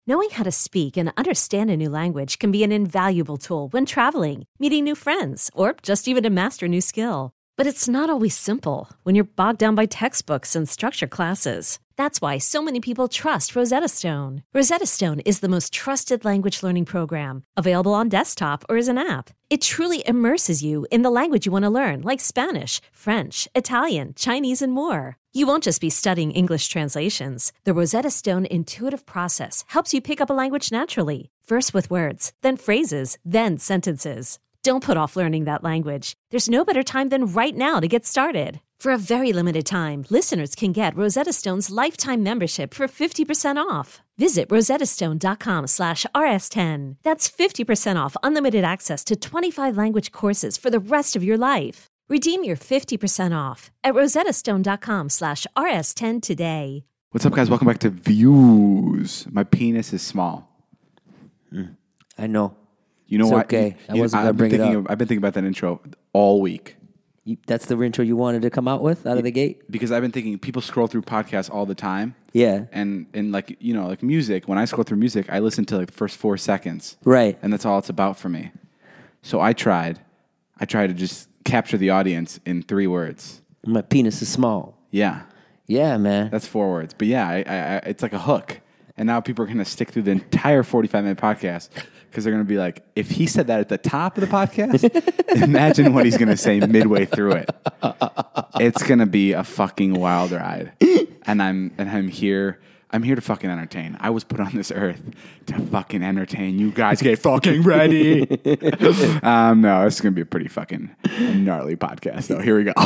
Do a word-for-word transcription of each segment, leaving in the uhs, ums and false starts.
Knowing how to speak and understand a new language can be an invaluable tool when traveling, meeting new friends, or just even to master a new skill. But it's not always simple when you're bogged down by textbooks and structured classes. That's why so many people trust Rosetta Stone. Rosetta Stone is the most trusted language learning program, available on desktop or as an app. It truly immerses you in the language you want to learn, like Spanish, French, Italian, Chinese, and more. You won't just be studying English translations. The Rosetta Stone intuitive process helps you pick up a language naturally, first with words, then phrases, then sentences. Don't put off learning that language. There's no better time than right now to get started. For a very limited time, listeners can get Rosetta Stone's lifetime membership for fifty percent off. Visit rosettastone.com slash rs10. That's fifty percent off unlimited access to twenty-five language courses for the rest of your life. Redeem your fifty percent off at rosettastone.com slash rs10 today. What's up, guys? Welcome back to Views. My penis is small. Mm, I know. You know it's what? okay. I you, wasn't I've going to bring it up. Of, I've been thinking about that intro all week. You, that's the intro you wanted to come out with out of the gate? Because I've been thinking people scroll through podcasts all the time. Yeah. And, and like, you know, like music, when I scroll through music, I listen to like the first four seconds. Right. And that's all it's about for me. So I tried. I tried to just capture the audience in three words. My penis is small. Yeah. Yeah, man. That's four words. But yeah, I, I, I, it's like a hook. And now people are going to stick through the entire forty-five minute podcast because they're going to be like, if he said that at the top of the podcast, imagine what he's going to say midway through it. It's going to be a fucking wild ride. And I'm and I'm here. I'm here to fucking entertain. I was put on this earth to fucking entertain. You guys get fucking ready. um, no, it's going to be a pretty fucking gnarly podcast, though. Here we go.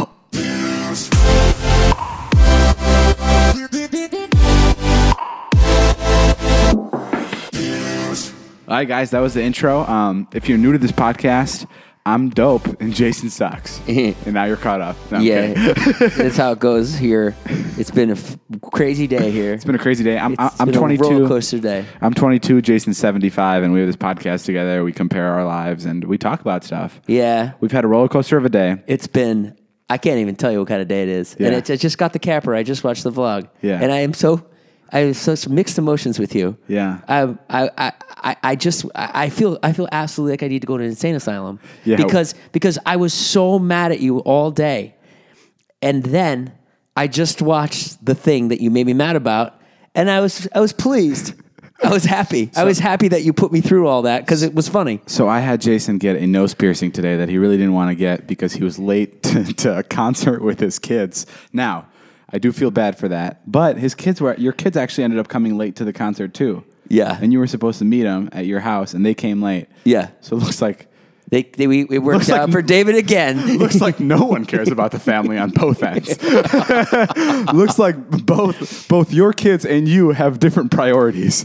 All right, guys, that was the intro. Um, if you're new to this podcast, I'm dope and Jason sucks. And now you're caught up. No, yeah, that's how it goes here. It's been a f- crazy day here. It's been a crazy day. I'm, it's I'm been twenty-two. A roller coaster day. I'm twenty-two, Jason's seventy-five, and we have this podcast together. We compare our lives and we talk about stuff. Yeah. We've had a roller coaster of a day. It's been, I can't even tell you what kind of day it is. Yeah. And it, I just got the capper. I just watched the vlog. Yeah. And I am so... I have such mixed emotions with you. Yeah. I, I, I, I just, I feel, I feel absolutely like I need to go to an insane asylum. Yeah. Because, because I was so mad at you all day, and then I just watched the thing that you made me mad about, and I was, I was pleased. I was happy. So, I was happy that you put me through all that because it was funny. So I had Jason get a nose piercing today that he really didn't want to get because he was late to, to a concert with his kids. Now, I do feel bad for that, but his kids were, your kids actually ended up coming late to the concert too. Yeah. And you were supposed to meet them at your house and they came late. Yeah. So it looks like they, they we, it worked out like, for David again. Looks like no one cares about the family on both ends. Looks like both both your kids and you have different priorities.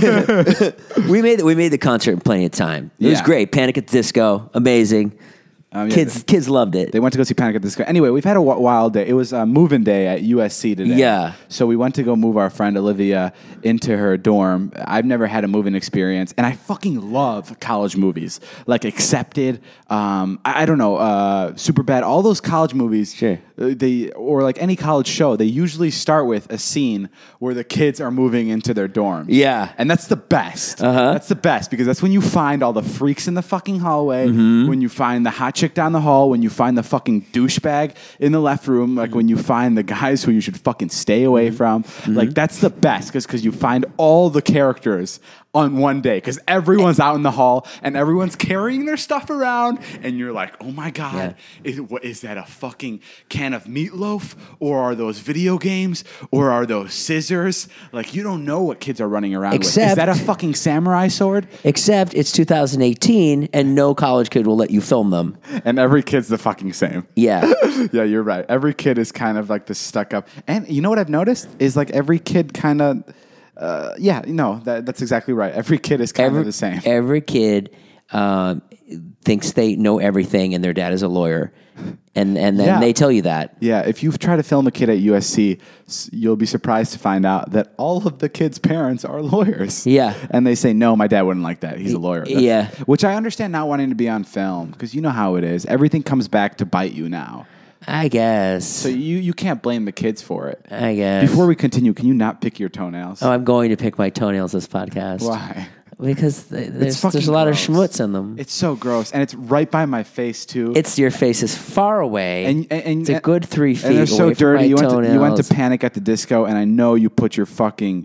we made we made the concert in plenty of time. It yeah. was great. Panic at the Disco, amazing. Um, yeah, kids, they, kids loved it. They went to go see Panic at the Disco. Anyway, we've had a wild day. It was uh, move-in day at U S C today. Yeah. So we went to go move our friend Olivia into her dorm. I've never had a move-in experience, and I fucking love college movies. Like Accepted, um, I, I don't know, uh, Superbad, all those college movies. Sure. Uh, they or like any college show, they usually start with a scene where the kids are moving into their dorms. Yeah. And that's the best. Uh-huh. That's the best because that's when you find all the freaks in the fucking hallway, mm-hmm. when you find the hot chick down the hall, when you find the fucking douchebag in the left room, like when you find the guys who you should fucking stay away from. Mm-hmm. Like that's the best because because you find all the characters on one day because everyone's out in the hall and everyone's carrying their stuff around and you're like, oh my God, yeah. is, what, is that a fucking can of meatloaf or are those video games or are those scissors? Like you don't know what kids are running around except, with. Is that a fucking samurai sword? Except it's two thousand eighteen and no college kid will let you film them. And every kid's the fucking same. Yeah. Yeah, you're right. Every kid is kind of like the stuck up. And you know what I've noticed is like every kid kind of Uh, yeah, no, that, that's exactly right. Every kid is kind every, of the same. Every kid um, thinks they know everything and their dad is a lawyer. And and then yeah. they tell you that. Yeah, if you try to film a kid at U S C, you'll be surprised to find out that all of the kids' parents are lawyers. Yeah. And they say, no, my dad wouldn't like that. He's a lawyer. That's, yeah. Which I understand not wanting to be on film because you know how it is. Everything comes back to bite you now. I guess. So you, you can't blame the kids for it. I guess. Before we continue, can you not pick your toenails? Oh, I'm going to pick my toenails this podcast. Why? Because th- there's, fucking there's a lot gross. of schmutz in them. It's so gross, and it's right by my face too. It's your face is far away. and, and, and it's a good three feet. And they're so away from dirty. my You went, to, you went to toenails. Panic at the Disco, and I know you put your fucking.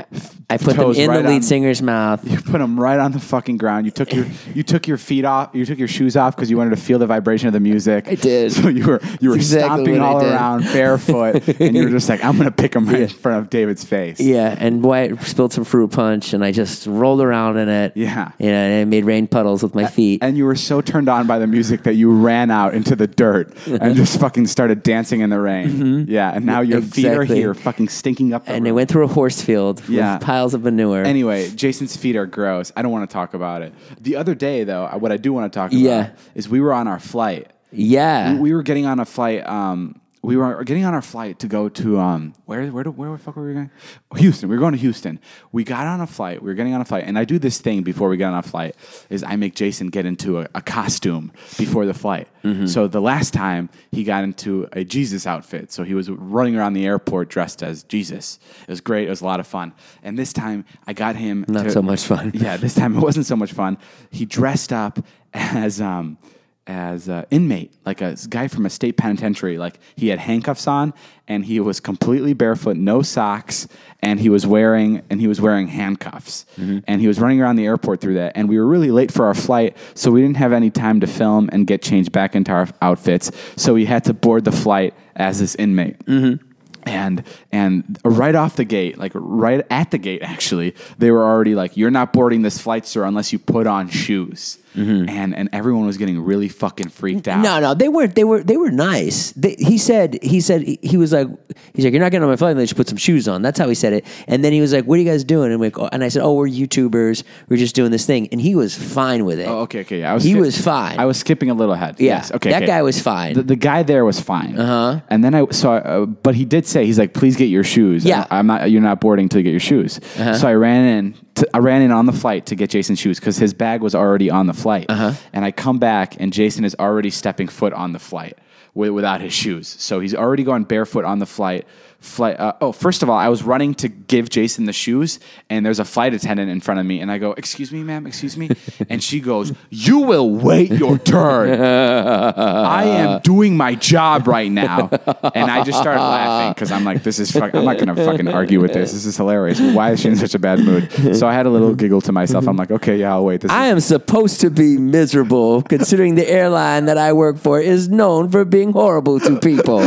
I put them toes in right the lead on- singer's mouth. You put them right on the fucking ground. You took your you took your feet off. You took your shoes off because you wanted to feel the vibration of the music. I did. So you were you were That's exactly stomping what I all did. around barefoot, and you were just like, I'm gonna pick them right in front of David's face. Yeah, and Wyatt spilled some fruit punch, and I just rolled around in it. Yeah. You know, and I made rain puddles with my feet. And you were so turned on by the music that you ran out into the dirt and just fucking started dancing in the rain. Yeah, and now your feet are Exactly. here, fucking stinking up the and I room. went through a horse field Yeah. with piles of manure. Anyway, Jason's feet are gross. I don't want to talk about it. The other day, though, what I do want to talk about Yeah. is we were on our flight. yeah. We were getting on a flight. Um, we were getting on our flight to go to um, where where do, where the fuck were we going? Houston. We were going to Houston. We got on a flight. We were getting on a flight, and I do this thing before we get on a flight is I make Jason get into a, a costume before the flight. Mm-hmm. So the last time he got into a Jesus outfit, so he was running around the airport dressed as Jesus. It was great. It was a lot of fun. And this time I got him Not to- so much fun. Yeah, this time it wasn't so much fun. He dressed up as um as an inmate, like a guy from a state penitentiary. Like he had handcuffs on, and he was completely barefoot, no socks, and he was wearing and he was wearing handcuffs, Mm-hmm. and he was running around the airport through that. And we were really late for our flight, so we didn't have any time to film and get changed back into our outfits. So we had to board the flight as this inmate. Mm-hmm. And and right off the gate, like right at the gate, actually, they were already like, "You're not boarding this flight, sir, unless you put on shoes." And and everyone was getting really fucking freaked out. No, no, they were they were they were nice. They, he said he said he was like he's like you're not getting on my flight unless you put some shoes on. That's how he said it. And then he was like, "What are you guys doing?" And we go, and I said, "Oh, we're YouTubers. We're just doing this thing." And he was fine with it. Oh, okay, okay. Yeah, I was He skip- was fine. I was skipping a little ahead. Yeah, Yes. Okay. that okay. guy was fine. The, the guy there was fine. Uh Uh-huh. And then I so, I, uh, but he did say he's like, "Please get your shoes." Yeah. I, am not. You're not boarding till you get your shoes. Uh-huh. So I ran in. To, I ran in on the flight to get Jason's shoes because his bag was already on the flight. Uh-huh. And I come back and Jason is already stepping foot on the flight wi- without his shoes. So he's already gone barefoot on the flight. Flight. Uh, oh, first of all, I was running to give Jason the shoes, and there's a flight attendant in front of me, and I go, "Excuse me, ma'am, excuse me," and she goes, "You will wait your turn. I am doing my job right now," and I just started laughing because I'm like, "This is fuck- I'm not gonna fucking argue with this. This is hilarious. Why is she in such a bad mood?" So I had a little giggle to myself. I'm like, "Okay, yeah, I'll wait." This I is- am supposed to be miserable, considering the airline that I work for is known for being horrible to people.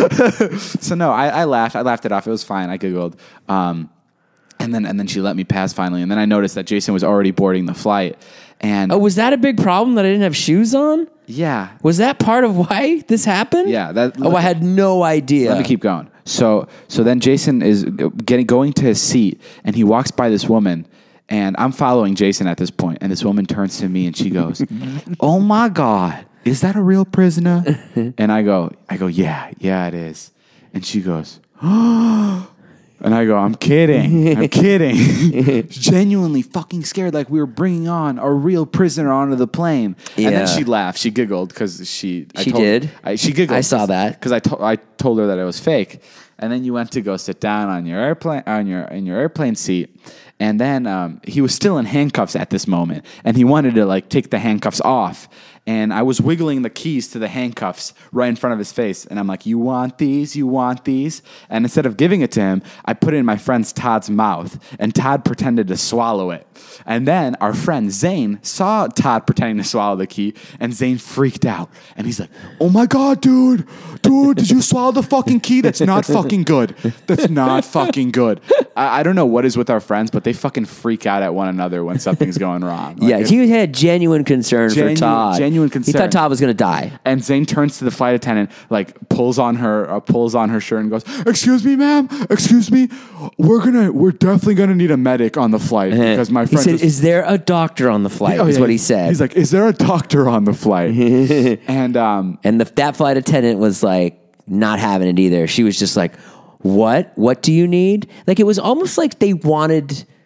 So no, I, I laughed. I laughed it off. It was fine. I giggled. Um, and then and then she let me pass finally. And then I noticed that Jason was already boarding the flight. And Oh, was that a big problem that I didn't have shoes on? yeah, Was that part of why this happened? Yeah, that- oh, I had no idea. let me keep going. So so then Jason is g- getting going to his seat, and he walks by this woman. And I'm following Jason at this point, and this woman turns to me and she goes, "Oh my God, is that a real prisoner?" And I go, I go, "Yeah, yeah, it is." And she goes, "Oh." And I go, "I'm kidding. I'm kidding." Genuinely fucking scared, like we were bringing on a real prisoner onto the plane. And Yeah. then she laughed. She giggled because she. I She told- did? I, she giggled. I saw that. because I told I told her that it was fake. And then you went to go sit down on your airplane on your in your airplane seat. And then um, he was still in handcuffs at this moment, and he wanted to like take the handcuffs off. And I was wiggling the keys to the handcuffs right in front of his face. And I'm like, "You want these? You want these?" And instead of giving it to him, I put it in my friend's Todd's mouth. And Todd pretended to swallow it. And then our friend Zane saw Todd pretending to swallow the key. And Zane freaked out. And he's like, "Oh my God, dude. Dude, did you swallow the fucking key? That's not fucking good. That's not fucking good." I, I don't know what is with our friends, but they fucking freak out at one another when something's going wrong. Like, yeah, it's- he had genuine concern Genu- for Todd. genuine He concern. thought Todd was going to die. And Zane turns to the flight attendant, like pulls on her, uh, pulls on her shirt, and goes, "Excuse me, ma'am. Excuse me. We're gonna, we're definitely gonna need a medic on the flight because my He friend." said, just- "Is there a doctor on the flight?" Oh, is yeah. what he said. He's like, "Is there a doctor on the flight?" and um, and the, that flight attendant was like not having it either. She was just like, "What? What do you need?" Like it was almost like they wanted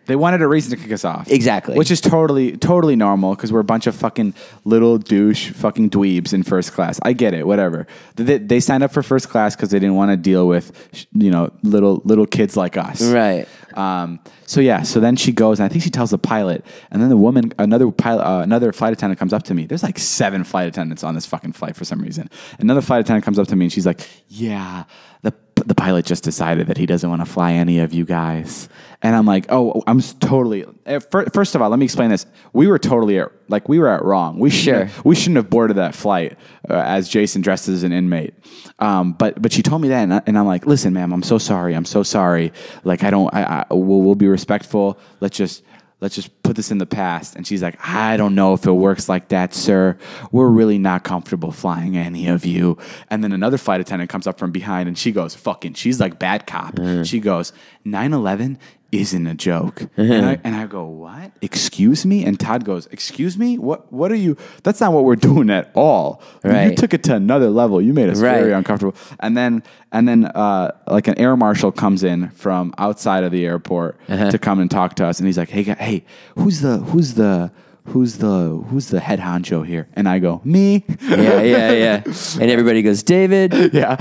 They wanted a reason to kick us off. Exactly. Which is totally, totally normal because we're a bunch of fucking little douche fucking dweebs in first class. I get it, whatever. They, they signed up for first class because they didn't want to deal with, you know, little little kids like us. Right. Um, so yeah, so then she goes, and I think she tells the pilot, and then the woman, another pilot, uh, another flight attendant comes up to me. There's like seven flight attendants on this fucking flight for some reason. Another flight attendant comes up to me, and she's like, yeah, the the pilot just decided that he doesn't want to fly any of you guys. And I'm like, oh, I'm totally. First of all, let me explain this. We were totally at, like we were at wrong. We sure we shouldn't have boarded that flight uh, as Jason dressed as an inmate. Um, but but she told me that, and, I, and I'm like, listen, ma'am, I'm so sorry. I'm so sorry. Like I don't. I, I we'll, we'll be respectful. Let's just. Let's just put this in the past. And she's like, I don't know if it works like that, sir. We're really not comfortable flying any of you. And then another flight attendant comes up from behind and she goes, fucking, she's like bad cop. Mm. She goes, nine eleven isn't a joke. Mm-hmm. And, I, and I go, what? Excuse me? And Todd goes, excuse me? What What are you? That's not what we're doing at all. Right. You took it to another level. You made us right. very uncomfortable. And then, and then uh, like an air marshal comes in from outside of the airport uh-huh. to come and talk to us. And he's like, hey, hey, who's the, who's the, Who's the who's the head honcho here? And I go, me. Yeah, yeah, yeah. And everybody goes, David. Yeah.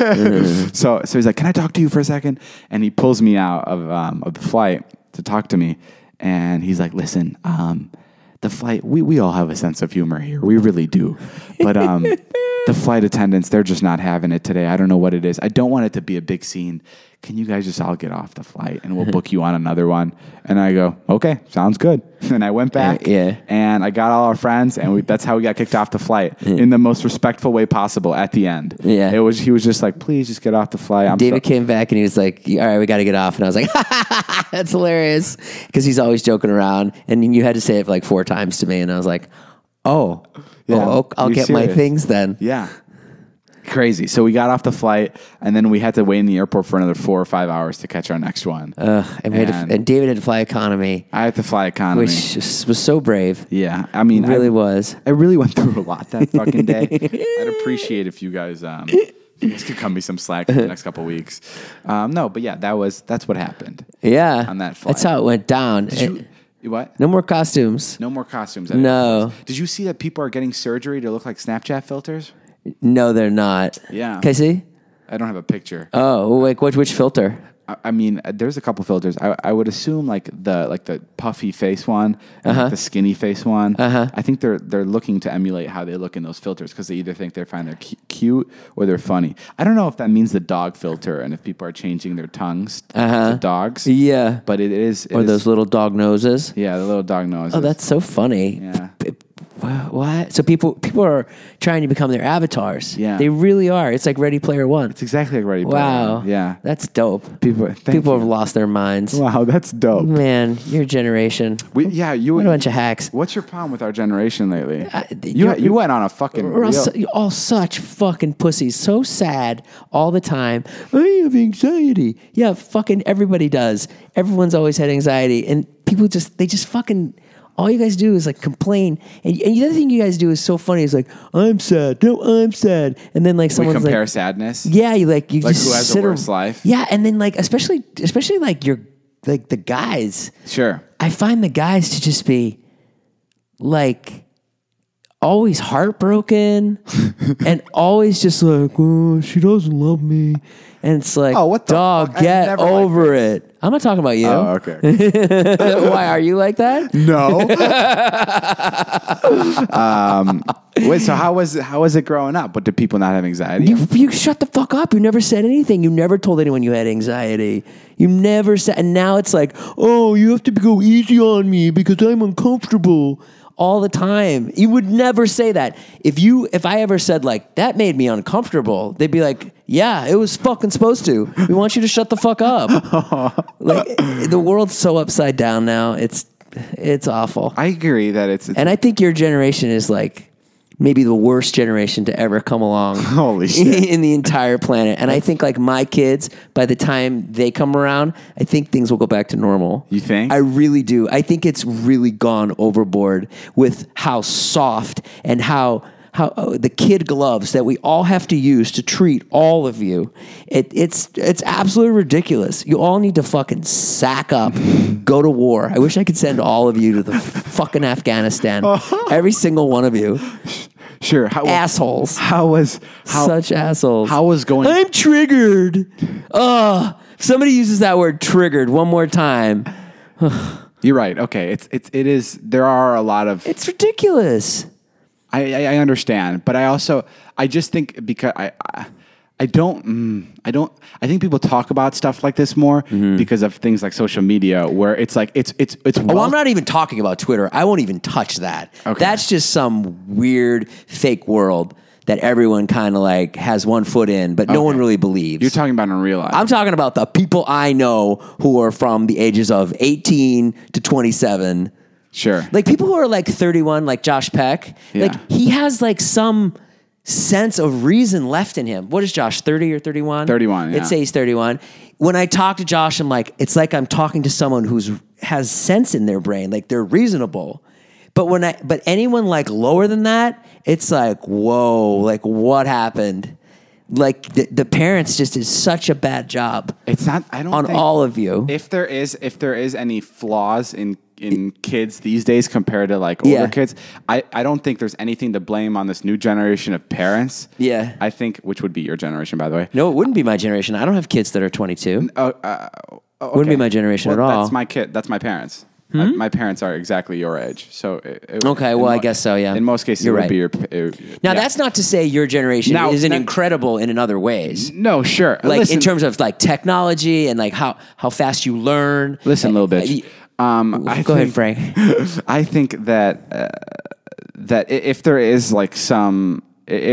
so so he's like, can I talk to you for a second? And he pulls me out of um, of the flight to talk to me. And he's like, listen, um, the flight, we, we all have a sense of humor here. We really do. But um, the flight attendants, they're just not having it today. I don't know what it is. I don't want it to be a big scene. Can you guys just all get off the flight and we'll book you on another one? And I go, okay, sounds good. And I went back uh, yeah. and I got all our friends and we, that's how we got kicked off the flight yeah. in the most respectful way possible at the end. Yeah. It was, he was just like, please just get off the flight. I'm David so- came back and he was like, all right, we got to get off. And I was like, that's hilarious. Because he's always joking around. And you had to say it like four times to me. And I was like, oh, yeah, oh I'll get serious? My things then. Yeah. Crazy. So we got off the flight, and then we had to wait in the airport for another four or five hours to catch our next one. Uh, and, we and, had to, and David had to fly economy. I had to fly economy. Which was so brave. Yeah. I mean, it really I, was. I really went through a lot that fucking day. I'd appreciate if you guys, um, if you guys could cut me some slack for the next couple of weeks. Um, no, but yeah, that was, that's what happened. Yeah. On that flight. That's how it went down. Did you, what? No more costumes. No more costumes. No. Did you see that people are getting surgery to look like Snapchat filters? No, they're not. Yeah. Can I see? I don't have a picture. Oh, like which which filter? I, I mean, there's a couple filters. I, I would assume like the like the puffy face one, and uh-huh. like the skinny face one. Uh-huh. I think they're they're looking to emulate how they look in those filters because they either think they find they're cu- cute or they're funny. I don't know if that means the dog filter and if people are changing their tongues uh-huh. to dogs. Yeah, but it is it or is, those little dog noses. Yeah, the little dog noses. Oh, that's so funny. Yeah. P- What? So people people are trying to become their avatars. Yeah, they really are. It's like Ready Player One. It's exactly like Ready Player wow. One. Yeah, that's dope. People people you. have lost their minds. Wow, that's dope. Man, your generation. We, yeah, you. What a bunch of hacks. What's your problem with our generation lately? Uh, you you went on a fucking. We're all, real, su- all such fucking pussies. So sad all the time. I have anxiety. Yeah, fucking everybody does. Everyone's always had anxiety, and people just they just fucking. All you guys do is like complain, and, and the other thing you guys do is so funny. Is like, I'm sad. No, I'm sad. And then like someone's we compare like, sadness. Yeah, you like you like just who has sit the worst ar- life. Yeah, and then like especially especially like you're like the guys. Sure. I find the guys to just be like always heartbroken and always just like, oh, she doesn't love me. And it's like, oh, what the dog, fuck? get over it. I'm not talking about you. Oh, okay. Why are you like that? No. um, wait. So how was it, how was it growing up? But did people not have anxiety? You, you shut the fuck up. You never said anything. You never told anyone you had anxiety. You never said. And now it's like, oh, you have to go easy on me because I'm uncomfortable. All the time. You would never say that. If you, if I ever said like, that made me uncomfortable, they'd be like, yeah, it was fucking supposed to. We want you to shut the fuck up. Like, the world's so upside down now. It's, it's awful. I agree that it's, it's and I think your generation is like maybe the worst generation to ever come along. Holy shit. In the entire planet. And I think like my kids, by the time they come around, I think things will go back to normal. You think? I really do. I think it's really gone overboard with how soft and how how oh, the kid gloves that we all have to use to treat all of you. It, it's it's absolutely ridiculous. You all need to fucking sack up, go to war. I wish I could send all of you to the fucking Afghanistan. Every single one of you. Sure. How, assholes. How was how, such assholes? How was going? I'm triggered. Ugh. If somebody uses that word "triggered" one more time. You're right. Okay. It's it's it is. There are a lot of. It's ridiculous. I I, I understand, but I also I just think because I. I I don't, mm, I don't, I think people talk about stuff like this more mm-hmm. because of things like social media where it's like, it's, it's, it's, well, oh, I'm not even talking about Twitter. I won't even touch that. Okay. That's just some weird fake world that everyone kind of like has one foot in, but no okay. one really believes. You're talking about in real life. I'm talking about the people I know who are from the ages of eighteen to twenty-seven. Sure. Like people who are like thirty-one, like Josh Peck, yeah. like he has like some sense of reason left in him. What is Josh, thirty or thirty-one? thirty-one, yeah. Let's say he's thirty-one. When I talk to Josh, I'm like, it's like I'm talking to someone who's has sense in their brain, like they're reasonable. But when I, but anyone like lower than that, it's like, whoa, like what happened? Like the, the parents just did such a bad job. It's not, I don't on think, all of you. If there is, if there is any flaws in in kids these days compared to like older yeah. kids, I, I don't think there's anything to blame on this new generation of parents. Yeah. I think, which would be your generation, by the way. No, it wouldn't be my generation. I don't have kids that are twenty-two. Uh, uh, okay. Wouldn't be my generation well, at all. That's my kid. That's my parents. Hmm? I, my parents are exactly your age. So it, it, okay, well, mo- I guess so, yeah. In most cases, You're it would right. be your... It, now, yeah. that's not to say your generation now, isn't that, incredible in other ways. No, sure. Like listen, in terms of like technology and like how, how fast you learn. Listen, little bitch. Um, I Go think, ahead, Frank. I think that uh, that if there is like some...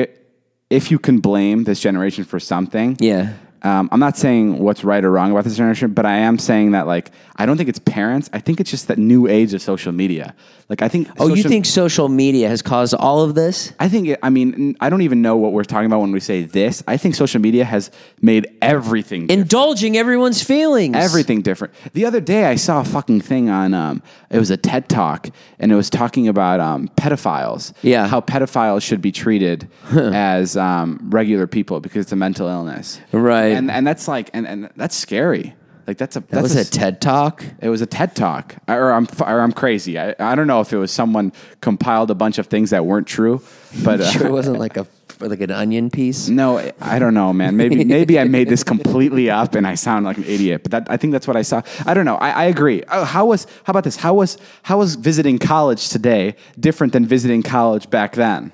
If you can blame this generation for something... Yeah. Um, I'm not saying what's right or wrong about this generation, but I am saying that, like, I don't think it's parents. I think it's just that new age of social media. Like, I think... Oh, social, you think social media has caused all of this? I think, it, I mean, I don't even know what we're talking about when we say this. I think social media has made everything different. Indulging everyone's feelings. Everything different. The other day, I saw a fucking thing on, um, it was a TED Talk, and it was talking about um, pedophiles. Yeah. How pedophiles should be treated as um, regular people because it's a mental illness. Right. And and that's like and, and that's scary. Like that's a that that's was a, a TED Talk. It was a TED Talk, or I'm or I'm crazy. I, I don't know if it was someone compiled a bunch of things that weren't true, but uh, sure it wasn't like a like an onion piece. No, I don't know, man. Maybe maybe I made this completely up and I sound like an idiot. But that, I think that's what I saw. I don't know. I, I agree. Oh, how was how about this? How was how was visiting college today different than visiting college back then?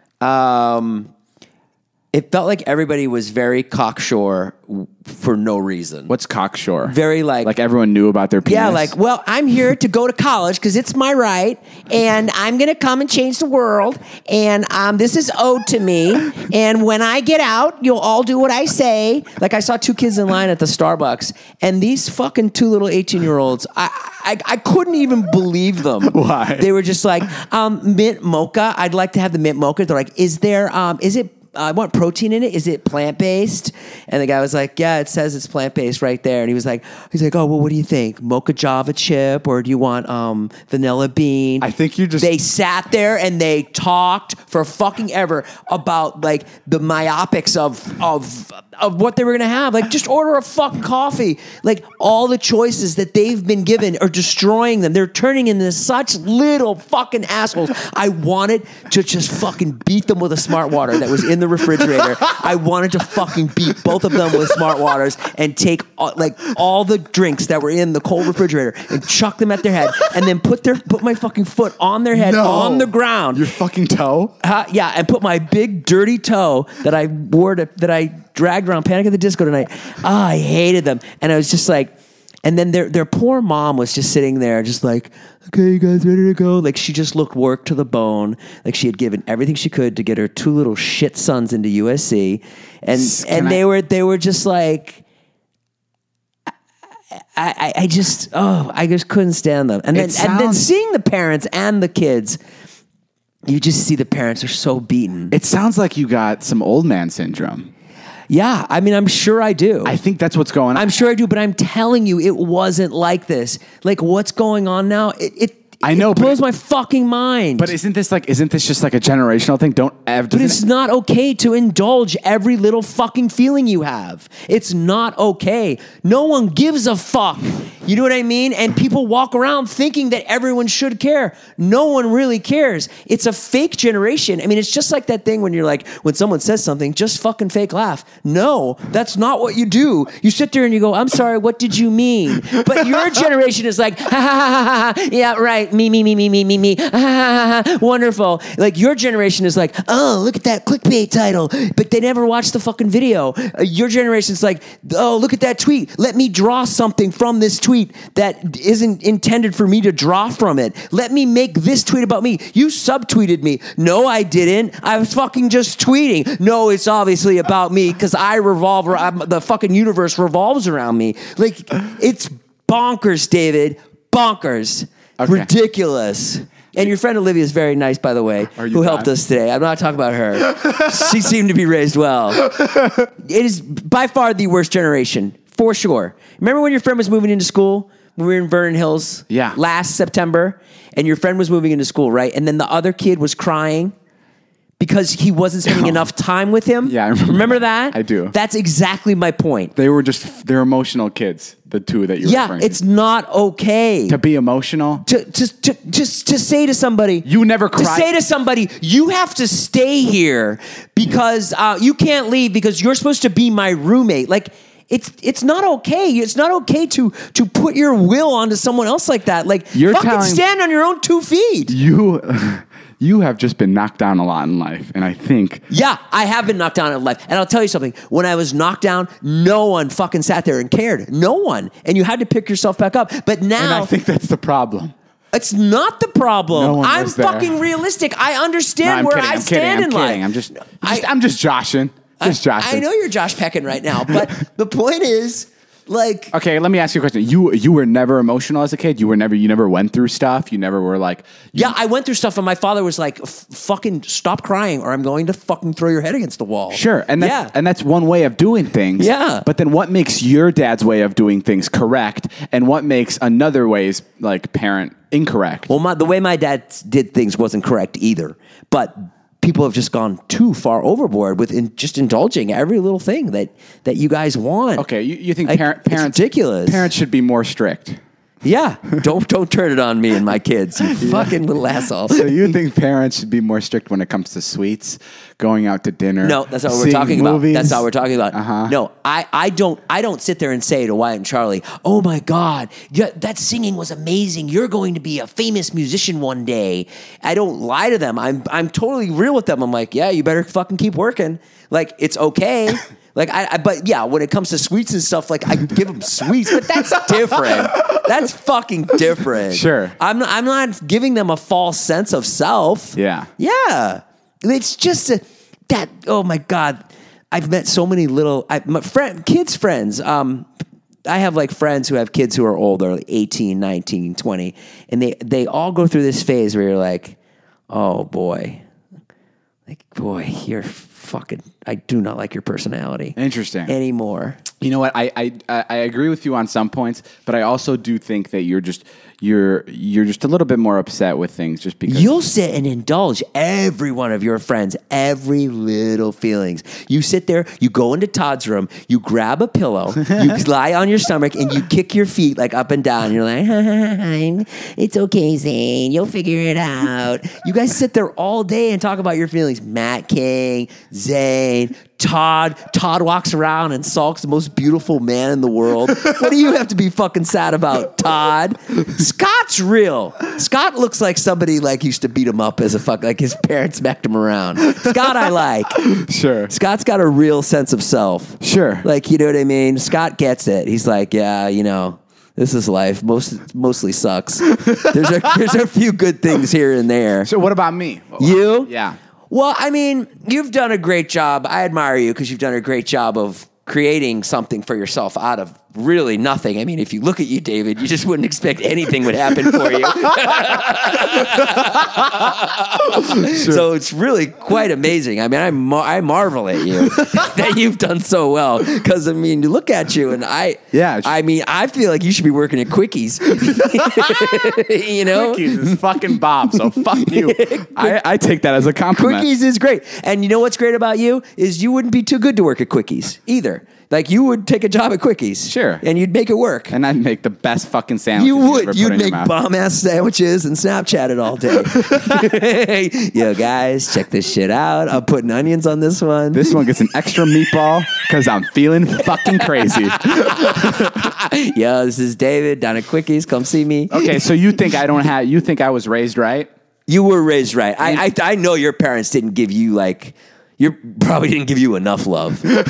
Um. It felt like everybody was very cocksure for no reason. What's cocksure? Very like... Like everyone knew about their penis? Yeah, like, well, I'm here to go to college because it's my right, and I'm going to come and change the world, and um, this is owed to me, and when I get out, you'll all do what I say. Like, I saw two kids in line at the Starbucks, and these fucking two little eighteen-year-olds, I, I, I couldn't even believe them. Why? They were just like, um, mint mocha. I'd like to have the mint mocha. They're like, is there, um, is it, I want protein in it. Is it plant-based? And the guy was like, yeah, it says it's plant-based right there. And he was like, he's like, oh, well, what do you think? Mocha Java chip, or do you want um, vanilla bean? I think you just... They sat there and they talked for fucking ever about like the myopics of of of what they were going to have. Like, just order a fucking coffee. Like, all the choices that they've been given are destroying them. They're turning into such little fucking assholes. I wanted to just fucking beat them with a Smart Water that was in the refrigerator. I wanted to fucking beat both of them with Smart Waters and take all, like all the drinks that were in the cold refrigerator and chuck them at their head, and then put their put my fucking foot on their head, no. on the ground. Your fucking toe? Uh, yeah, and put my big dirty toe that I wore to, that I dragged around Panic at the Disco tonight. Ah, I hated them. And I was just like, and then their their poor mom was just sitting there just like, okay, you guys ready to go? Like, she just looked worked to the bone. Like, she had given everything she could to get her two little shit sons into U S C. And Can and I- they were they were just like, I, I, I just, oh, I just couldn't stand them. And then, It and then sounds- seeing the parents and the kids, you just see the parents are so beaten. It sounds like you got some old man syndrome. Yeah, I mean, I'm sure I do. I think that's what's going on. I'm sure I do, but I'm telling you, it wasn't like this. Like, what's going on now? It, it I know, it but blows it- my fucking mind. But isn't this like? Isn't this just like a generational thing? Don't ever. But it's not okay to indulge every little fucking feeling you have. It's not okay. No one gives a fuck. You know what I mean? And people walk around thinking that everyone should care. No one really cares. It's a fake generation. I mean, it's just like that thing when you're like, when someone says something, just fucking fake laugh. No, that's not what you do. You sit there and you go, I'm sorry, what did you mean? But your generation is like, ha ha ha ha ha, yeah, right, me, me, me, me, me, me, me, ha ha ha ha, wonderful. Like your generation is like, oh, look at that clickbait title, but they never watched the fucking video. Uh, your generation's like, oh, look at that tweet. Let me draw something from this tweet that isn't intended for me to draw from it. Let me make this tweet about me. You subtweeted me. No, I didn't. I was fucking just tweeting. No, it's obviously about me because I revolve, I'm, the fucking universe revolves around me. Like, it's bonkers, David. Bonkers. Okay. Ridiculous. And your friend Olivia is very nice, by the way, Are you who not? helped us today. I'm not talking about her. She seemed to be raised well. It is by far the worst generation, for sure. Remember when your friend was moving into school? We were in Vernon Hills Yeah. last September, and your friend was moving into school, right? And then the other kid was crying because he wasn't spending enough time with him. Yeah, I remember remember that. that? I do. That's exactly my point. They were just they're emotional kids. The two that you're Yeah, referring it's to. not okay. To be emotional. To, to, to, just to say to somebody, You never to cry- say to somebody, you have to stay here because uh, you can't leave because you're supposed to be my roommate. Like, it's it's not okay. It's not okay to to put your will onto someone else like that. Like, You're fucking telling- stand on your own two feet. You you have just been knocked down a lot in life, and I think Yeah, I have been knocked down in life. And I'll tell you something. When I was knocked down, no one fucking sat there and cared. No one. And you had to pick yourself back up. But and now... I think that's the problem. It's not the problem. No one I'm was there. fucking realistic. I No, understand I'm where kidding. I I'm stand kidding. I'm in kidding. life. I'm just, I- just I'm just joshing. Just I, joshing. I know you're Josh Peckin right now, but the point is, like, Okay, let me ask you a question. You you were never emotional as a kid. You were never you never went through stuff. You never were like you- yeah, I went through stuff, and my father was like, F- "Fucking stop crying, or I'm going to fucking throw your head against the wall." Sure, and that's, yeah, and that's one way of doing things. Yeah. But then what makes your dad's way of doing things correct, and what makes another way's like parent incorrect? well, my, the way my dad did things wasn't correct either, but people have just gone too far overboard with in, just indulging every little thing that that you guys want. Okay, you, you think Like, parent, it's parents ridiculous. Parents should be more strict. Yeah, don't don't turn it on me and my kids, you fucking little asshole. So you think parents should be more strict when it comes to sweets, going out to dinner? No, that's not what we're seeing talking movies? about. That's not what we're talking about. Uh-huh. No, I, I don't I don't sit there and say to Wyatt and Charlie, "Oh my God, yeah, that singing was amazing. You're going to be a famous musician one day." I don't lie to them. I'm I'm totally real with them. I'm like, "Yeah, you better fucking keep working. Like, it's okay." Like, I, I, but yeah, when it comes to sweets and stuff, like I give them sweets, but that's different. That's fucking different. Sure. I'm not, I'm not giving them a false sense of self. Yeah. Yeah. It's just a, that, oh my God. I've met so many little, I, my friend, kids' friends. Um, I have like friends who have kids who are older, like eighteen, nineteen, twenty, and they, they all go through this phase where you're like, oh boy, like, boy, you're fucking, I do not like your personality. Interesting. Anymore. You know what? I, I I I agree with you on some points, but I also do think that you're just you're you're just a little bit more upset with things just because You'll sit and indulge every one of your friends, every little feelings. You sit there, you go into Todd's room, you grab a pillow, you lie on your stomach, and you kick your feet like up and down. You're like, it's okay, Zane. You'll figure it out. You guys sit there all day and talk about your feelings. Matt King, Zane, Todd. Todd walks around and sulks, the most beautiful man in the world. What do you have to be fucking sad about, Todd? Scott's real. Scott looks like somebody like used to beat him up as a fuck, like his parents smacked him around. Scott I like. Sure. Scott's got a real sense of self. Sure. Like, you know what I mean? Scott gets it. He's like, yeah, you know, this is life. Most mostly sucks. There's a, there's a few good things here and there. So what about me? You? Yeah. Well, I mean, you've done a great job. I admire you because you've done a great job of creating something for yourself out of really nothing. I mean, if you look at you, David, you just wouldn't expect anything would happen for you. Sure. So it's really quite amazing. I mean, I mar- I marvel at you that you've done so well. Because I mean, you look at you, and I, yeah, I mean, I feel like you should be working at Quickies. You know, Quickies is fucking Bob. So fuck you. I, I take that as a compliment. Quickies is great, and you know what's great about you is you wouldn't be too good to work at Quickies either. Like, you would take a job at Quickies. Sure. And you'd make it work. And I'd make the best fucking sandwiches. You would. You'd, you'd make bomb-ass sandwiches and Snapchat it all day. Yo, guys, check this shit out. I'm putting onions on this one. This one gets an extra meatball because I'm feeling fucking crazy. Yo, this is David down at Quickies. Come see me. Okay, so you think I don't have, you think I was raised right? You were raised right. I, I, I know your parents didn't give you, like... You probably didn't give you enough love. No,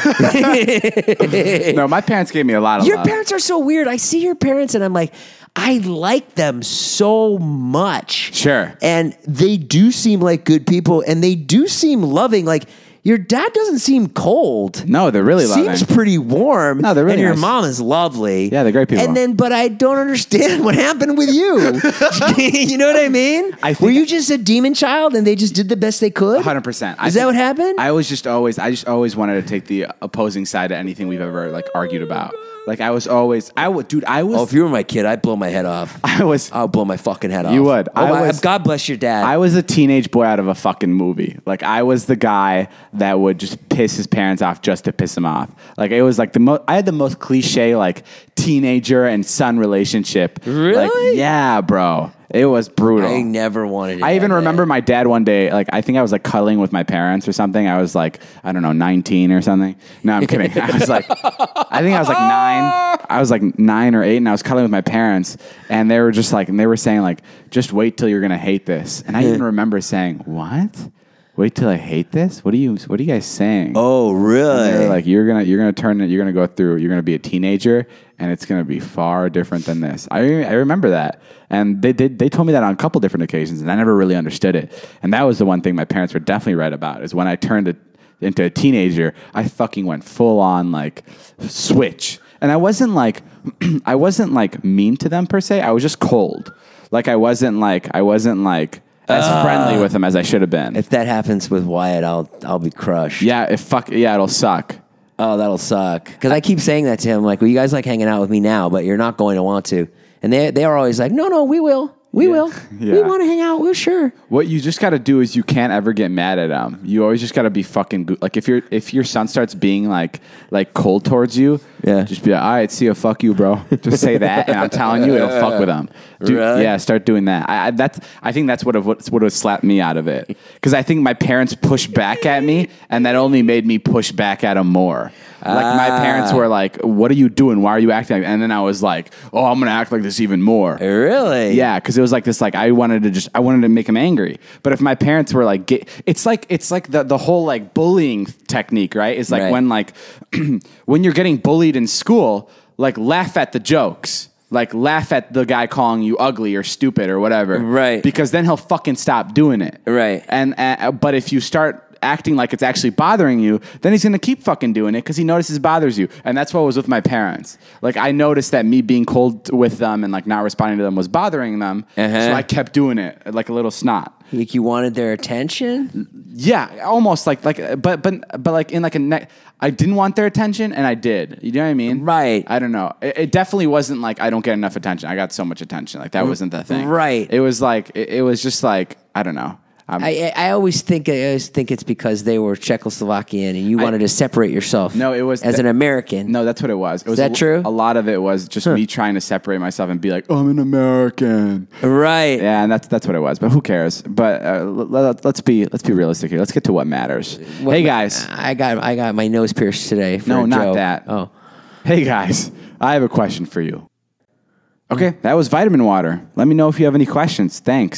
my parents gave me a lot of your love. Your parents are so weird. I see your parents and I'm like, I like them so much. Sure. And they do seem like good people and they do seem loving. Like, your dad doesn't seem cold. No, they're really loving. Seems pretty warm. No, they're really And your nice. mom is lovely. Yeah, they're great people. And then, but I don't understand what happened with you. You know what I mean? I think Were you just a demon child and they just did the best they could? one hundred percent. Is that what happened? I was just always, I just always wanted to take the opposing side to anything we've ever like argued about. Like I was always, I would, dude, I was. Oh, if you were my kid, I'd blow my head off. I was. I'll blow my fucking head off. You would. Oh, I my, was, God bless your dad. I was a teenage boy out of a fucking movie. Like I was the guy that would just piss his parents off just to piss him off. Like it was like the most. I had the most cliche like teenager and son relationship. Really? Like, yeah, bro. It was brutal. I never wanted it. I even remember my dad one day, like, I think I was, like, cuddling with my parents or something. I was, like, I don't know, nineteen or something. No, I'm kidding. I was, like, I think I was, like, nine. I was, like, nine or eight, and I was cuddling with my parents. And they were just, like, and they were saying, like, just wait till you're going to hate this. And I even remember saying, what? Wait till I hate this? What are you, what are you guys saying? Oh, really? And they were like, you're going to, you're going to turn it, you're going to go through, you're going to be a teenager, and it's going to be far different than this. I I remember that. And they did. They told me that on a couple different occasions, and I never really understood it. And that was the one thing my parents were definitely right about, is when I turned it into a teenager, I fucking went full on, like, switch. And I wasn't, like, I wasn't, like, mean to them, per se. I was just cold. Like, I wasn't, like, I wasn't, like, as uh, friendly with them as I should have been. If that happens with Wyatt, I'll I'll be crushed. Yeah, if fuck, yeah, it'll suck. Oh, that'll suck. Because I keep saying that to him, like, well, you guys like hanging out with me now, but you're not going to want to. And they they are always like, no, no, we will. We yeah. will. Yeah. We want to hang out. We're sure. What you just got to do is you can't ever get mad at them. You always just got to be fucking good. Like if your if your son starts being like like cold towards you, yeah, just be like, all right, see ya, fuck you, bro. Just say that, and I'm telling you, it'll fuck with them. Dude, really? Yeah, start doing that. I, I that's I think that's what have what would have slapped me out of it, because I think my parents pushed back at me, and that only made me push back at them more. Like my parents were like, "What are you doing? Why are you acting?" Like, and then I was like, "Oh, I'm gonna act like this even more." Really? Yeah, because it was like this. Like I wanted to just, I wanted to make him angry. But if my parents were like, get, it's like it's like the the whole like bullying technique, right? It's like right. when like when you're getting bullied in school, like laugh at the jokes. Like laugh at the guy calling you ugly or stupid or whatever, right? Because then he'll fucking stop doing it, right? And uh, but if you start acting like it's actually bothering you, then he's gonna keep fucking doing it because he notices it bothers you. And that's what was with my parents. Like I noticed that me being cold with them and like not responding to them was bothering them, uh-huh. So I kept doing it like a little snot. Like you wanted their attention? Yeah, almost like like, but but but like in like a ne- I didn't want their attention, and I did. You know what I mean? Right. I don't know. It, it definitely wasn't like I don't get enough attention. I got so much attention. Like that wasn't the thing. Right. It was like it, it was just like I don't know. Um, I, I always think I always think it's because they were Czechoslovakian and you wanted I, to separate yourself. No, it was as th- an American. No, that's what it was. It was Is that a, true? A lot of it was just huh. me trying to separate myself and be like, oh, I'm an American, right? Yeah, and that's that's what it was. But who cares? But uh, let, let's be let's be realistic here. Let's get to what matters. What, hey guys, I got I got my nose pierced today. For no, a not joke. that. Oh, hey guys, I have a question for you. Okay, that was vitamin water. Let me know if you have any questions. Thanks.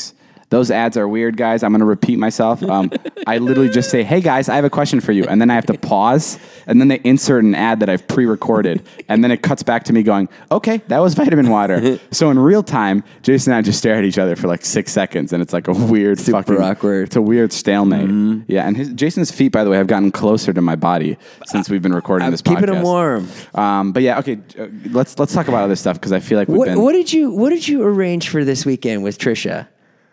Those ads are weird, guys. I'm going to repeat myself. Um, I literally just say, hey, guys, I have a question for you. And then I have to pause. And then they insert an ad that I've pre-recorded. And then it cuts back to me going, okay, that was vitamin water. So in real time, Jason and I just stare at each other for like six seconds. And it's like a weird Super fucking... awkward. It's a weird stalemate. Mm-hmm. Yeah. And his, Jason's feet, by the way, have gotten closer to my body since we've been recording I'm this podcast. keeping them warm. Um, but yeah, okay. Uh, let's let's talk about other stuff because I feel like we've what, been... What did you What did you arrange for this weekend with Trisha?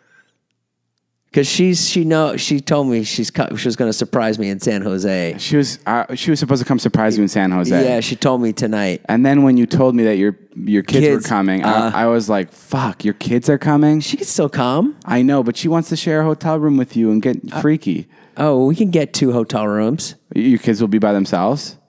Because she's she know she told me she's she was going to surprise me in San Jose. She was uh, she was supposed to come surprise you in San Jose. Yeah, she told me tonight. And then when you told me that your your kids, Kids, were coming, uh, I, I was like, "Fuck, your kids are coming." She can still come. I know, but she wants to share a hotel room with you and get freaky. Oh, we can get two hotel rooms. Your kids will be by themselves.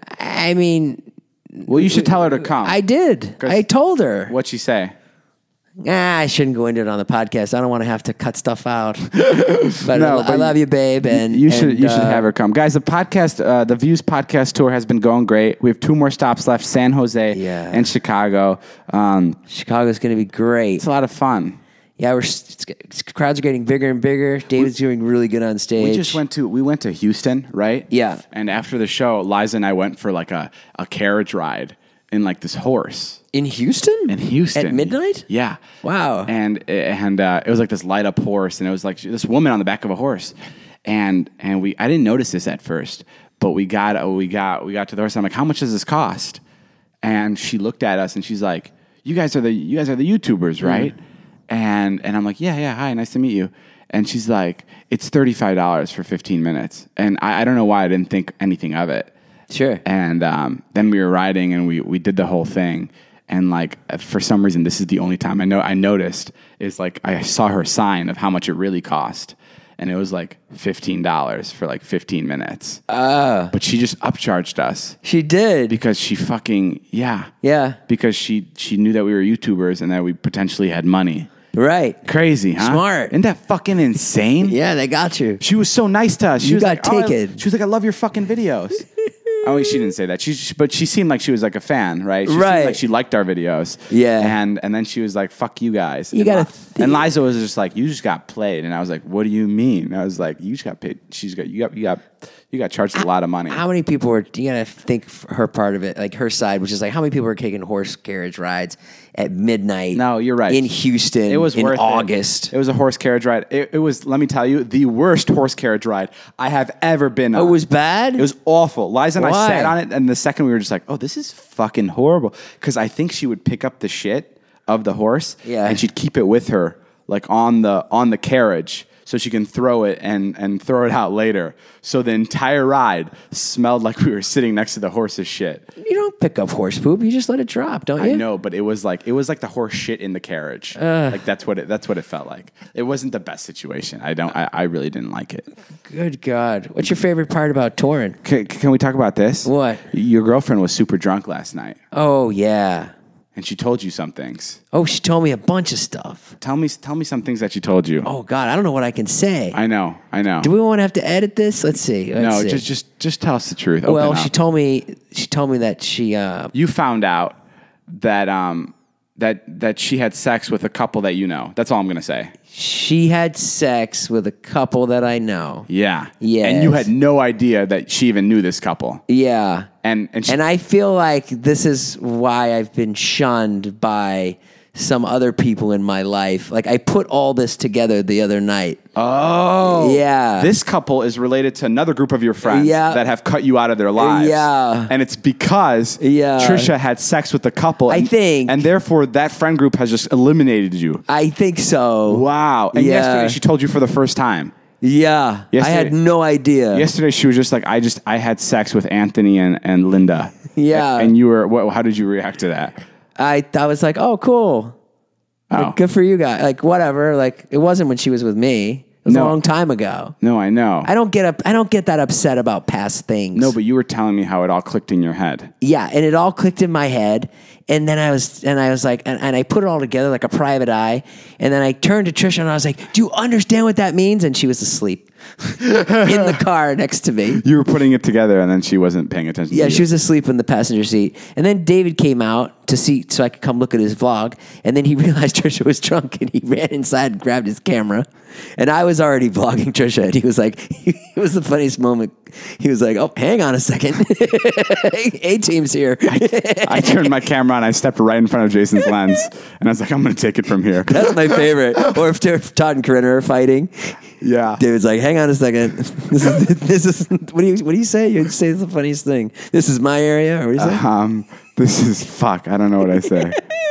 I mean, Well, you should tell her to come. I did. I told her. What'd she say? Ah, I shouldn't go into it on the podcast. I don't want to have to cut stuff out. But, No, I, but I love you, babe. And You should and, you should uh, have her come, guys. The podcast, uh, the Views podcast tour has been going great. We have two more stops left: San Jose Yeah. and Chicago. Um, Chicago's going to be great. it's a lot of fun. Yeah, we're it's, it's, crowds are getting bigger and bigger. David's doing really good on stage. We just went to we went to Houston, right? Yeah. And after the show, Liza and I went for like a, a carriage ride in like this horse in Houston. in Houston at midnight. Yeah. Wow. And and uh, it was like this light up horse, and it was like this woman on the back of a horse, and and we I didn't notice this at first, but we got we got we got to the horse. I'm like, how much does this cost? And she looked at us and she's like, you guys are the you guys are the YouTubers, right? Mm. And and I'm like, yeah, yeah, hi, nice to meet you. And she's like, it's thirty-five dollars for fifteen minutes. And I, I don't know why I didn't think anything of it. Sure. And um, then we were riding and we, we did the whole thing. And like, for some reason, this is the only time I know I noticed is like, I saw her sign of how much it really cost. And it was like fifteen dollars for like fifteen minutes. Uh, but she just upcharged us. She did. Because she fucking, yeah. Yeah. Because she, she knew that we were YouTubers and that we potentially had money. Right. Crazy, huh? Smart. Isn't that fucking insane? Yeah, they got you. She was so nice to us. She You was got like, oh, I- taken. she was like, I love your fucking videos. Oh, she didn't say that. She, but she seemed like she was like a fan, right? She Right. seemed like she liked our videos. Yeah. And and then she was like, "Fuck you guys." You and gotta Li- th- and Liza was just like, "You just got played," and I was like, "What do you mean?" I was like, "You just got paid. She's got you got you got you got charged a lot of money." How many people were, you gotta think her part of it, like her side, which is like, how many people were taking horse carriage rides at midnight? No, you're right. In Houston It was in worth August. It. it was a horse carriage ride. It, it was, let me tell you, the worst horse carriage ride I have ever been on. Oh, it was bad? It was awful. Liza and I Why? sat on it, and the second we were just like, oh, this is fucking horrible. Because I think she would pick up the shit of the horse, Yeah. and she'd keep it with her, like on the on the carriage, so she can throw it and, and throw it out later. So the entire ride smelled like we were sitting next to the horse's shit. You don't pick up horse poop. You just let it drop, don't you? I know, but it was like it was like the horse shit in the carriage. Like that's what it that's what it felt like. It wasn't the best situation. I don't. I, I really didn't like it. Good God. What's your favorite part about touring? Can, can we talk about this? What? Your girlfriend was super drunk last night, Oh, yeah. and she told you some things. Oh, she told me a bunch of stuff. Tell me, tell me some things that she told you. Oh, God. I don't know what I can say. I know, I know. Do we want to have to edit this? Let's see. Let's no, see. just just just tell us the truth. Open Well, up. she told me she told me that she uh, you found out that um that that she had sex with a couple that you know. That's all I'm gonna say. she had sex with a couple that I know. Yeah. Yes. And you had no idea that she even knew this couple. Yeah. And and she, And I feel like this is why I've been shunned by some other people in my life. Like I put all this together the other night. oh Yeah. this couple is related to another group of your friends Yeah. that have cut you out of their lives. Yeah. And it's because Yeah. Trisha had sex with the couple. I and, think. and therefore that friend group has just eliminated you. I think so. Wow. And Yeah. yesterday she told you for the first time. Yeah. I Yesterday- had no idea. Yesterday she was just like, I just I had sex with Anthony and, and Linda. Yeah. And you were what, how did you react to that? I I was like, oh, cool. Like, Oh. good for you guys. Like whatever. Like it wasn't when she was with me. It was No. a long time ago. No, I know. I don't get up. I don't get that upset about past things. No, but you were telling me how it all clicked in your head. Yeah, and it all clicked in my head, And then I was, and I was like, and, and I put it all together like a private eye. And then I turned to Trisha and I was like, do you understand what that means? And she was asleep in the car next to me. You were putting it together and then she wasn't paying attention Yeah, to you. she was asleep in the passenger seat. And then David came out to see, so I could come look at his vlog. And then he realized Trisha was drunk and he ran inside and grabbed his camera. And I was already vlogging Trisha. And he was like, it was the funniest moment. He was like, oh, hang on a second. A-Team's here. I, I turned my camera on. I stepped right in front of Jason's lens. And I was like, I'm going to take it from here. That's my favorite. Or if, if Todd and Corinna are fighting. Yeah. David's like, hang on a second. This is, this is what do you what do you say? You say it's the funniest thing. This is my area, or what do you say? Um, this is fuck. I don't know what I say.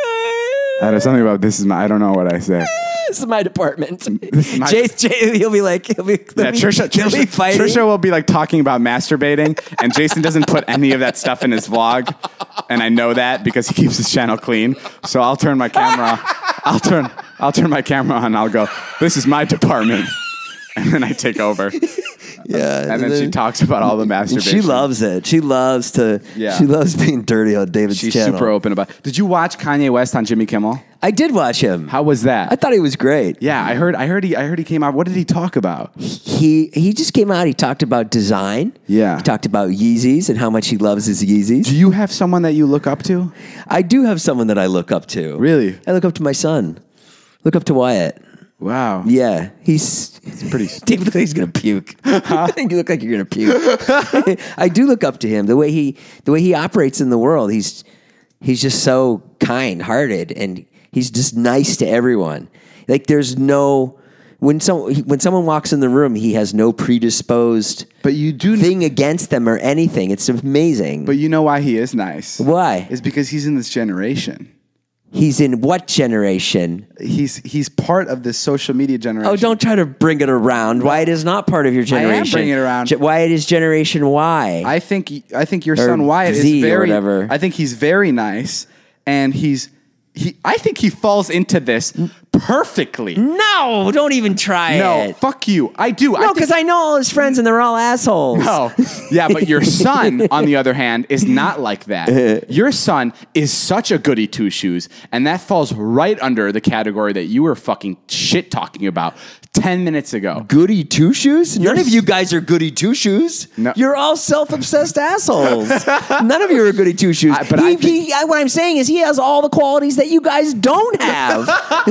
I know something about this is my. I don't know what I say. This is my department. is my- Jay, Jay, he'll be like, he'll be, Yeah, be, Trisha, they'll Trisha, be fighting. Trisha will be like talking about masturbating, and Jason doesn't put any of that stuff in his vlog, and I know that because he keeps his channel clean. So I'll turn my camera. I'll turn. I'll turn my camera on. And I'll go. This is my department, and then I take over. Yeah, and, and then, then she talks about all the masturbation. She loves it. She loves to. Yeah. She loves being dirty on David's She's channel. super open about it. Did you watch Kanye West on Jimmy Kimmel? I did watch him. How was that? I thought he was great. Yeah, I heard. I heard he. I heard he came out. What did he talk about? He he just came out. He talked about design. Yeah. He talked about Yeezys and how much he loves his Yeezys. Do you have someone that you look up to? I do have someone that I look up to. Really? I look up to my son. Look up to Wyatt. Wow. Yeah, he's It's pretty. David looks like he's gonna puke. I think you look like you're gonna puke. I do look up to him. The way he the way he operates in the world. He's he's just so kind hearted and he's just nice to everyone. Like there's no when some when someone walks in the room, he has no predisposed But you do. thing against them or anything. It's amazing. But you know why he is nice? Why? Is because he's in this generation. He's in what generation? He's he's part of this social media generation. Oh, don't try to bring it around. Wyatt is not part of your generation. bringing it around. Ge- Wyatt is Generation Y. I think I think your Or son Wyatt Z is or very. whatever. I think he's very nice, and he's he. I think he falls into this perfectly. No, don't even try No, it. fuck you. I do. No, because I know all his friends and they're all assholes. No. Yeah, but your son, on the other hand, is not like that. Your son is such a goody two shoes, and that falls right under the category that you were fucking shit talking about ten minutes ago. Goody two shoes? None You're of you guys are goody two shoes. No. You're all self-obsessed assholes. None of you are goody two shoes. I- but he, I think- he, I, what I'm saying is he has all the qualities that you guys don't have.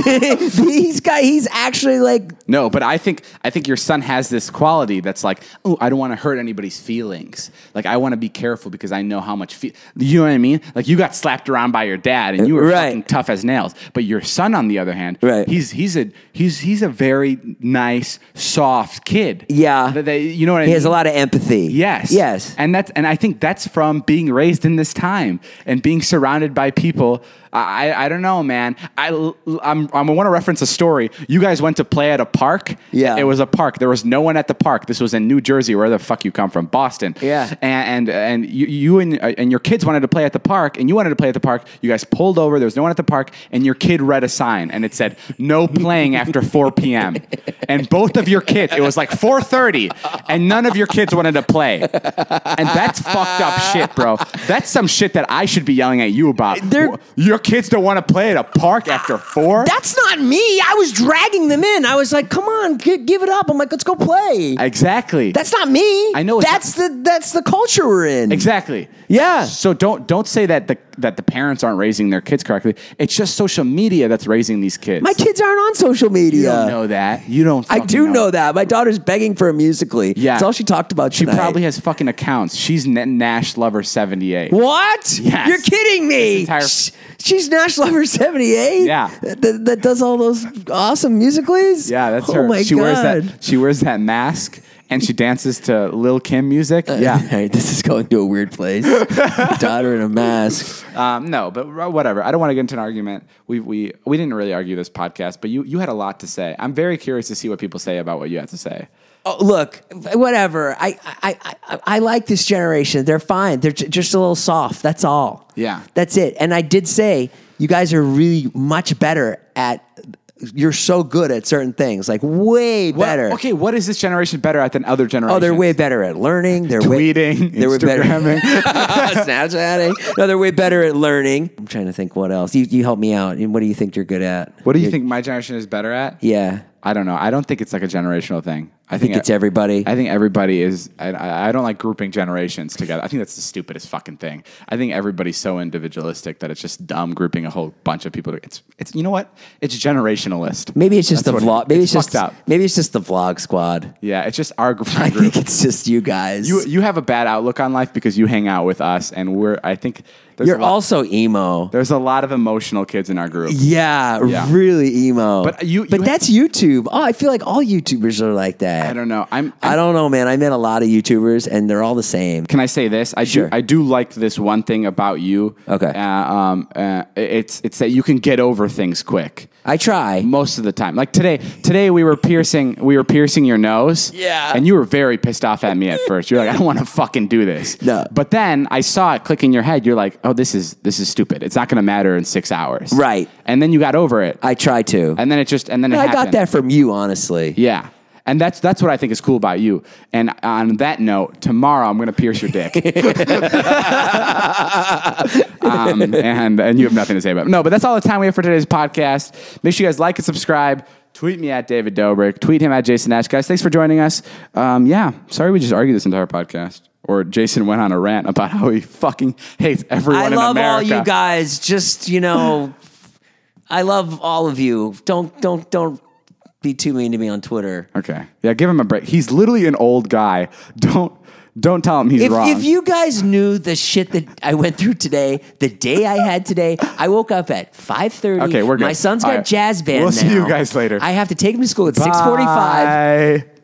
he's got. He's actually like. No, but I think I think your son has this quality that's like, oh, I don't want to hurt anybody's feelings. Like I want to be careful because I know how much. Fe-. You know what I mean? Like you got slapped around by your dad and you were Right. fucking tough as nails. But your son, on the other hand, Right. he's he's a he's he's a very nice, soft kid. Yeah. That they, you know what I He mean? has a lot of empathy. Yes. Yes. And that's and I think that's from being raised in this time and being surrounded by people. I I don't know, man. I I'm, I want to reference a story. You guys went to play at a park. Yeah. It was a park. There was no one at the park. This was in New Jersey, where the fuck you come from, Boston. Yeah. And and, and you, you and uh, and your kids wanted to play at the park, and you wanted to play at the park. You guys pulled over. There was no one at the park, and your kid read a sign, and it said "No playing after four p.m." And both of your kids, it was like four thirty, and none of your kids wanted to play. And that's fucked up shit, bro. That's some shit that I should be yelling at you about. They're- Your kids don't want to play at a park after four? That's not me. I was dragging them in. I was like, "Come on, g- give it up." I'm like, "Let's go play." Exactly. That's not me. I know it's That's the that's the culture we're in. Exactly. Yeah. So don't don't say that the that the parents aren't raising their kids correctly. It's just social media that's raising these kids. My kids aren't on social media. You don't know that. You don't. I fucking do know that. My daughter's begging for a Musically. Yeah. That's all she talked about She tonight. probably has fucking accounts. She's N- Nash Lover seventy-eight. What? Yes. You're kidding me. This entire- Sh- She's Nash Lover seventy-eight? Yeah. That, that does all those awesome musicallys? Yeah, that's oh her. my she God. wears that. She wears that mask and she dances to Lil Kim music. All Yeah. right, this is going to a weird place. Daughter in a mask. Um, no, but whatever. I don't want to get into an argument. We we we didn't really argue this podcast, but you you had a lot to say. I'm very curious to see what people say about what you have to say. Oh, look, whatever. I, I, I, I like this generation. They're fine. They're j- just a little soft. That's all. Yeah. That's it. And I did say, you guys are really much better at you're so good at certain things, like way What- better. okay, what is this generation better at than other generations? Oh, they're way better at learning. They're way, Tweeting, they're way better Instagramming. Snapchatting. No, they're way better at learning. I'm trying to think what else. You, you help me out. What do you think you're good at? What do you You're- think my generation is better at? Yeah. I don't know. I don't think it's like a generational thing. I think it's everybody. I think everybody is. I, I I don't like grouping generations together. I think that's the stupidest fucking thing. I think everybody's so individualistic that it's just dumb grouping a whole bunch of people. To, it's it's you know what? It's generationalist. Maybe it's just That's the what vlog. Maybe it's, it's just fucked up. maybe it's just the vlog squad. Yeah, it's just our group. I think it's just you guys. You you have a bad outlook on life because you hang out with us, and we're. I think there's You're a lot, also emo. there's a lot of emotional kids in our group. Yeah, Yeah. really emo. But you- but you- that's YouTube. Oh, I feel like all YouTubers are like that. I don't know. I'm. I don't know, man. I met a lot of YouTubers, and they're all the same. Can I say this? I Sure. do. I do like this one thing about you. Okay. Uh, um. Uh, it's it's that you can get over things quick. I try. Most of the time, like today. Today we were piercing. We were piercing your nose. Yeah. And you were very pissed off at me at first. You're like, I don't want to fucking do this. No. But then I saw it click in your head. You're like, oh, this is this is stupid. It's not going to matter in six hours. Right. And then you got over it. I try to. and then it just and then it I got happened. that from you, honestly. Yeah. And that's that's what I think is cool about you. And on that note, tomorrow I'm going to pierce your dick. um, and and you have nothing to say about it. No, but that's all the time we have for today's podcast. Make sure you guys like and subscribe. Tweet me at David Dobrik. Tweet him at Jason Nash. Guys, thanks for joining us. Um, yeah, sorry we just argued this entire podcast. Or Jason went on a rant about how he fucking hates everyone I in love America. all you guys. Just, you know, I love all of you. Don't don't don't be too mean to me on Twitter. Okay. Yeah, give him a break. He's literally an old guy. Don't don't tell him he's If, wrong. if you guys knew the shit that I went through today, the day I had today, I woke up at five thirty. Okay, we're good. My son's All got right. jazz band We'll see now. you guys later. I have to take him to school at six forty-five. Bye.